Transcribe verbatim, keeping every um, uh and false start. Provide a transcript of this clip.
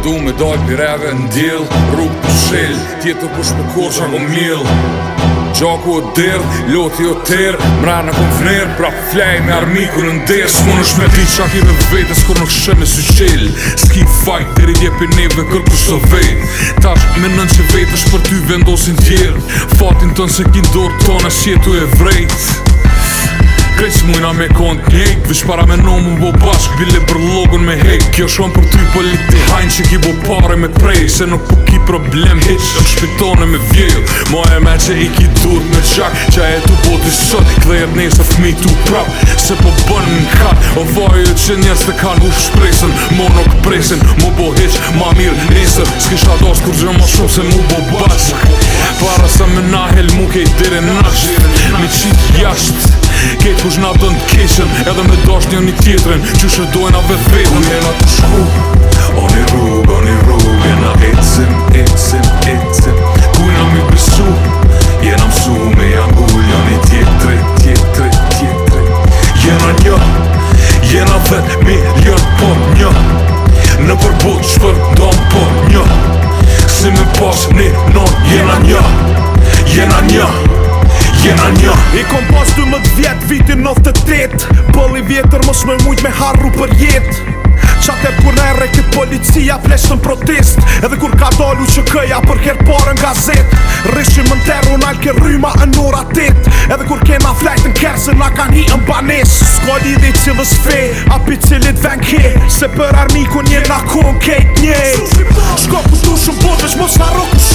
du me dal pireve n'djell, rrug për shell, tjetër kush për korqa kom mjell. Gjaku o derdh, loti o ter, mrena kom vner, pra flej me armiku në nder. S'mun është me ti qa kive vetës kur nuk shën e sy qel. S'ki fajt, deri djepi neve kërkush të vet. Tash me nën që vetësh për ty vendosin tjerë. Fatin tën se kin dorë tona s'jetu e vrejt. Krejt s'mujna me kont njejt, vish para me nomu bo bashk, bile për logun me hejt. Kjo shon për ty politi hajn që ki bo pare me prej, se nuk po ki problem hiq, në shpitone me vjell. Ma e me që i ki dur me gjak, që e tu po t'i sot, kthejet nesër fmi tu prap, se po bën në kat. O vaje që njerës të kan uf shpresën, mo nuk presin, mo bo hiq, ma mirë nesër. S'kisha das kur gjë ma shumë se mu bo bashk, para sa me nahel mu kej dire nasht, me qit jasht. Kejt kush na dën t'keshen, edhe me dasht një një tjetrin, qyshe dojna vetë vetën. Ku jena të shku, o një rrug, o një rrug, jena ecim, ecim, ecim. Ku jena mi besu, jena msu me jangull, jo një tjetri, tjetri, tjetri. Jena një, jena vet milion po një, në përbut shpër dom po një. Si me pas një non, jena një, jena një, jena një. I kom pas dymdhet vjet, vitin nëntë e tet, pëlli vjetër mos me mujt me harru për jet. Qater kur nere kët policia flesh në protest, edhe kur ka dalu që këja për her parë në gazet. Rishim në terru nal ke rryma në ora tet, edhe kur kena flajt në kerë se na kan hi në banes. S'ka lidhi cilës fe, api cilit ven ke, se për armikun jena kon kejt njej. Shko ku shtu shumë bot, veç mos na roku